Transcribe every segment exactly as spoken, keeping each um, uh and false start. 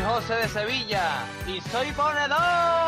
José de Sevilla y soy ponedor.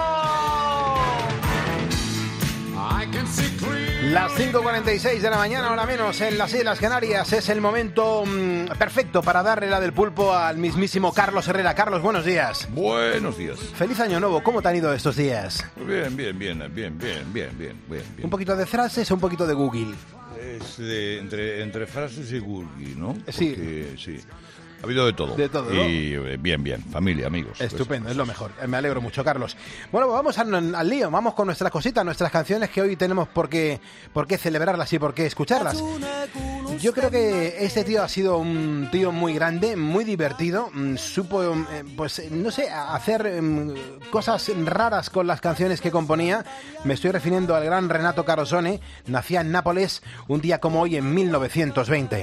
Las cinco cuarenta y seis de la mañana, ahora menos, en las Islas Canarias. Es el momento mmm, perfecto para darle la del pulpo al mismísimo Carlos Herrera. Carlos, buenos días. Buenos días. Feliz año nuevo. ¿Cómo te han ido estos días? Bien, bien, bien, bien, bien, bien, bien, bien, bien. ¿Un poquito de frases o un poquito de Google? Es de, entre, entre frases y Google, ¿no? Sí. Porque, sí. Ha habido de todo. De todo, ¿no? Y bien, bien, familia, amigos. Estupendo, pues, es lo mejor. Me alegro mucho, Carlos. Bueno, pues vamos al, al lío, vamos con nuestras cositas, nuestras canciones que hoy tenemos por qué, por qué celebrarlas y por qué escucharlas. Yo creo que este tío ha sido un tío muy grande, muy divertido, supo, pues, no sé, hacer cosas raras con las canciones que componía. Me estoy refiriendo al gran Renato Carosone, nacía en Nápoles un día como hoy en mil novecientos veinte.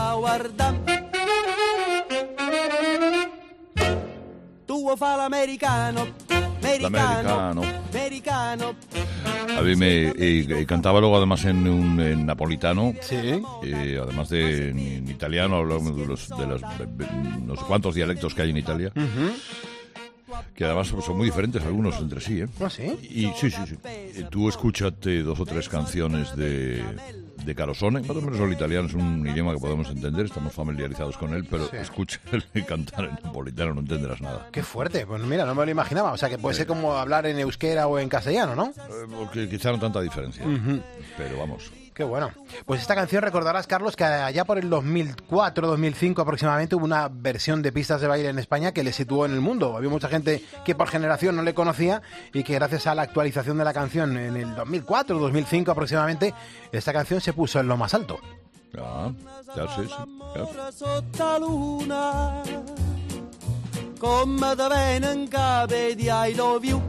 L'americano, L'americano. americano. A mí me eh, eh, cantaba luego además en un en napolitano. Sí. Eh, además de en, en italiano, hablamos de los, de los no sé cuántos dialectos que hay en Italia. Uh-huh. Que además son muy diferentes algunos entre sí, ¿eh? ¿Ah, sí? Y sí, sí, sí. Eh, Tú escúchate dos o tres canciones de, de Carosone. Más o menos el italiano es un idioma que podemos entender, estamos familiarizados con él, pero Sí. escúchale cantar en napolitano, no entenderás nada. Qué fuerte, pues mira, no me lo imaginaba. O sea, que puede ser como hablar en euskera o en castellano, ¿no? Eh, Porque quizá no tanta diferencia, Ujú. pero vamos. Qué bueno. Pues esta canción recordarás, Carlos, que allá por el dos mil cuatro, dos mil cinco aproximadamente hubo una versión de Pistas de Baile en España que le situó en el mundo. Había mucha gente que por generación no le conocía y que gracias a la actualización de la canción en el dos mil cuatro, dos mil cinco aproximadamente, esta canción se puso en lo más alto. Ya, ya sé, sí. Ya. Sotto luna, come te venen cape di I love you.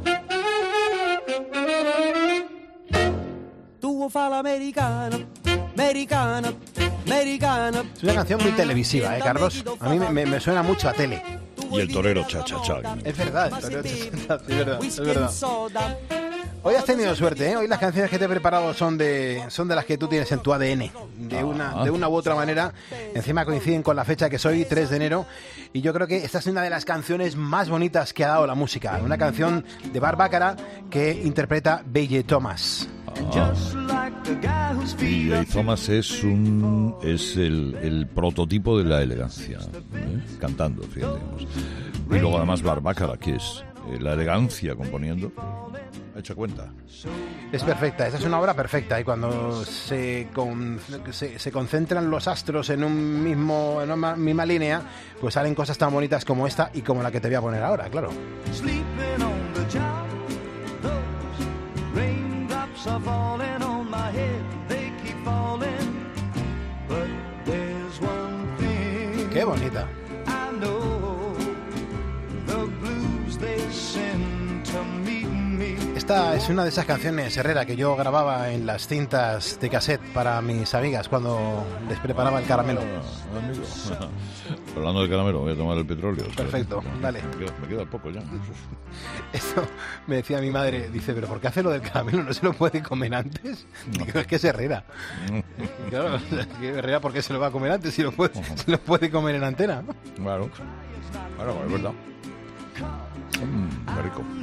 Tu fa l'americano, americano, americano. Es una canción muy televisiva, ¿eh, Carlos? A mí me, me- me suena mucho a tele. Y el torero cha cha cha. Es verdad, es verdad, es verdad, es verdad. Hoy has tenido suerte, ¿eh? Hoy las canciones que te he preparado son de son de las que tú tienes en tu A D N. De una, de una u otra manera. Encima coinciden con la fecha que soy, tres de enero. Y yo creo que esta es una de las canciones más bonitas que ha dado la música. Una canción de Barbácara que interpreta B J Thomas. Ah. B J Thomas es un es el, el prototipo de la elegancia, ¿eh? Cantando, fíjate. Y luego además Barbácara, que es eh, la elegancia componiendo. Hecha cuenta. Es perfecta, esta es una obra perfecta. Y cuando se, con, se, se concentran los astros en un mismo en una misma línea, pues salen cosas tan bonitas como esta y como la que te voy a poner ahora, claro. Sleeping on the job, those raindrops are falling on my head, they keep falling, but there's one thing Qué bonita. I know, the blues they send to meet me. Esta es una de esas canciones, Herrera, que yo grababa en las cintas de cassette para mis amigas cuando les preparaba el caramelo. Ah, amigo. Hablando de caramelo, voy a tomar el petróleo. Perfecto, dale. Me queda, me queda poco ya. Esto me decía mi madre, dice, ¿pero por qué hace lo del caramelo? ¿No se lo puede comer antes? Digo, es que es Herrera. Claro, es que Herrera, ¿por qué se lo va a comer antes si lo puede, si lo puede comer en antena? Claro, claro, es verdad. Mm, qué rico.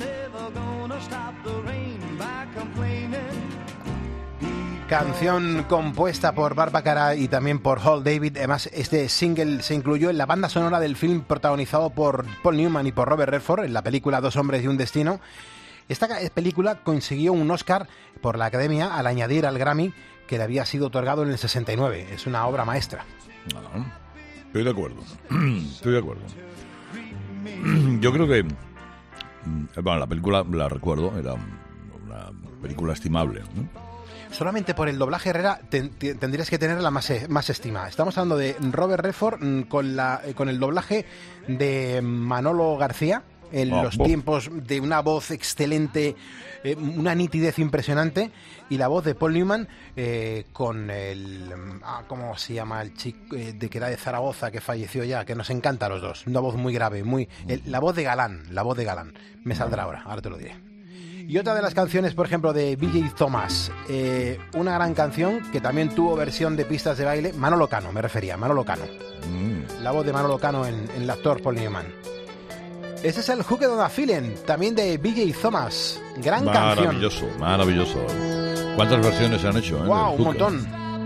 Canción compuesta por Barbácara y también por Hall David. Además, este single se incluyó en la banda sonora del film protagonizado por Paul Newman y por Robert Redford en la película Dos hombres y un destino. Esta película consiguió un Oscar por la Academia al añadir al Grammy que le había sido otorgado en el sesenta y nueve. Es una obra maestra. Ah, estoy de acuerdo. Estoy de acuerdo. Yo creo que bueno, la película la recuerdo, era una película estimable, ¿no? Solamente por el doblaje, Herrera, ten, ten, tendrías que tenerla más, más estima. Estamos hablando de Robert Redford con, la, con el doblaje de Manolo García, en oh, los oh. tiempos de una voz excelente, eh, una nitidez impresionante, y la voz de Paul Newman eh, con el... Ah, ¿cómo se llama el chico eh, de que era de Zaragoza, que falleció ya? Que nos encanta a los dos. Una voz muy grave, muy... El, la voz de Galán, la voz de Galán. Me saldrá ahora, ahora te lo diré. Y otra de las canciones, por ejemplo, de B J Thomas, eh, una gran canción que también tuvo versión de Pistas de Baile, Manolo Cano, me refería, Manolo Cano. Mm. La voz de Manolo Cano en, en el actor Paul Newman. Ese es el Hooked on a Feeling, también de B J Thomas. Gran maravilloso, canción. Maravilloso, maravilloso. ¿Cuántas versiones se han hecho? Eh, wow, un montón.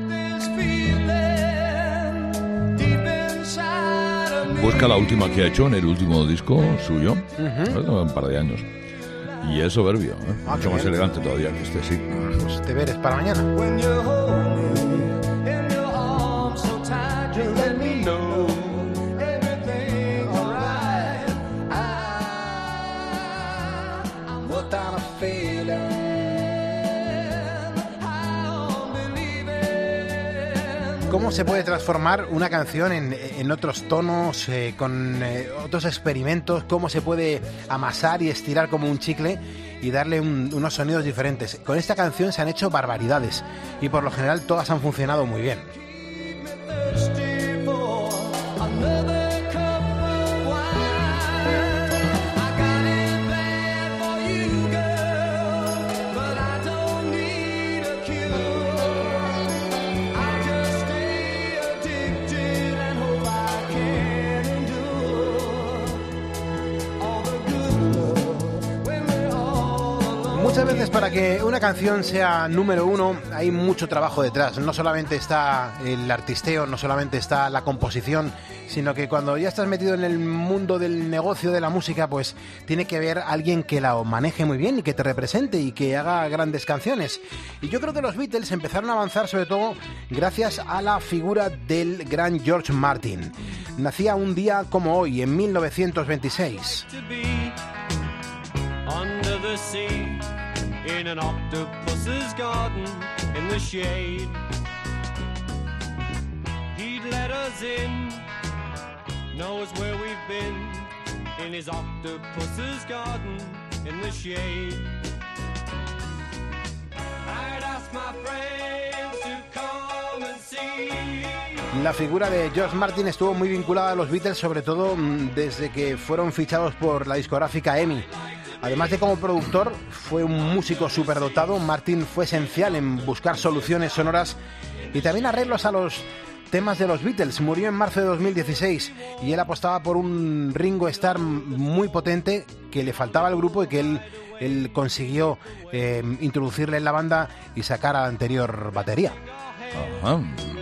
Busca la última que ha hecho en el último disco suyo, Uh-huh. un par de años. Y es soberbio, ¿eh? Ah, mucho más bien. elegante todavía que este, sí. Pues te veres para mañana. When you hold me in your arms so tight, you let me know everything's alright. I'm hooked on a feeling, I'm believing. ¿Cómo se puede transformar una canción en, en otros tonos, eh, con eh, otros experimentos? ¿Cómo se puede amasar y estirar como un chicle y darle un, unos sonidos diferentes? Con esta canción se han hecho barbaridades y por lo general todas han funcionado muy bien. Thirsty for another cup of wine. I got it bad for you, girl, but I don't need a cure. I just stay addicted and hope I can endure all the good love when we're all alone. Muchas veces para que una canción sea número uno hay mucho trabajo detrás. No solamente está el artisteo, no solamente está la composición, sino que cuando ya estás metido en el mundo del negocio de la música, pues tiene que haber alguien que la maneje muy bien y que te represente y que haga grandes canciones. Y yo creo que los Beatles empezaron a avanzar sobre todo gracias a la figura del gran George Martin. Nacía un día como hoy, en mil novecientos veintiséis. To be under the sea in an octopus's garden in the shade. He'd let us in, knows where we've been in his octopus's garden in the shade. I'd ask my friends to come and see. La figura de George Martin estuvo muy vinculada a los Beatles, sobre todo mm, desde que fueron fichados por la discográfica E M I. Además de como productor, fue un músico superdotado. Martin fue esencial en buscar soluciones sonoras y también arreglos a los temas de los Beatles. Murió en marzo de dos mil dieciséis y él apostaba por un Ringo Starr muy potente que le faltaba al grupo y que él, él consiguió eh, introducirle en la banda y sacar a la anterior batería. Ajá.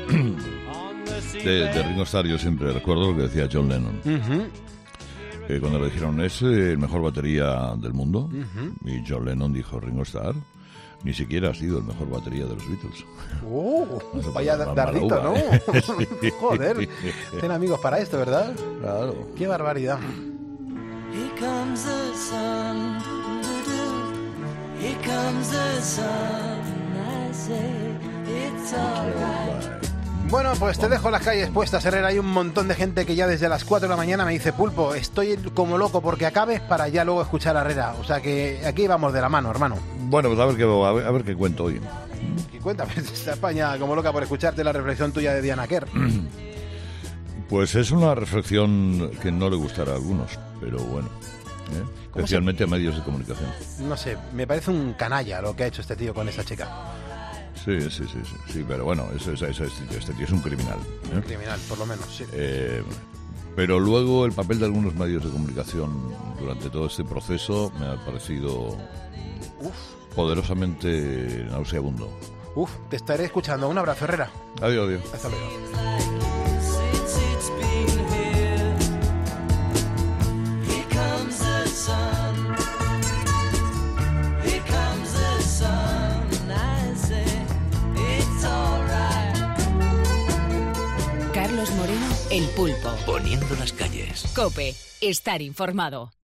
De, de Ringo Starr yo siempre recuerdo lo que decía John Lennon. Uh-huh. Que cuando le dijeron, es el mejor batería del mundo, Uh-huh. y John Lennon dijo, Ringo Starr ni siquiera ha sido el mejor batería de los Beatles. Oh, No se vaya puede llamar dardito, mala ¿no? uva, ¿eh? Joder, ten amigos para esto, ¿verdad? Claro. Qué barbaridad. Here comes the sun, doo-doo-doo. Here comes the sun. I say it's alright. Bueno, pues te dejo las calles puestas, Herrera. Hay un montón de gente que ya desde las cuatro de la mañana me dice, Pulpo, estoy como loco porque acabes para ya luego escuchar a Herrera. O sea que aquí vamos de la mano, hermano. Bueno, pues a ver qué, a ver, a ver qué cuento hoy. Y cuéntame, está España como loca por escucharte la reflexión tuya de Diana Kerr. Pues es una reflexión que no le gustará a algunos, pero bueno, ¿eh? Especialmente a medios de comunicación. No sé, me parece un canalla lo que ha hecho este tío con esa chica. Sí, sí, sí, sí, sí, pero bueno, eso, eso, eso, este, este tío es un criminal, ¿eh? Un criminal, por lo menos, sí. Eh, pero luego el papel de algunos medios de comunicación durante todo este proceso me ha parecido Uf, poderosamente nauseabundo. uf, te estaré escuchando. Un abrazo, Herrera. Adiós, adiós. Hasta luego. Since it's been here, here comes the sun. Here comes the sun. I say it's alright. Carlos Moreno, El Pulpo. Poniendo las calles. COPE. Estar informado.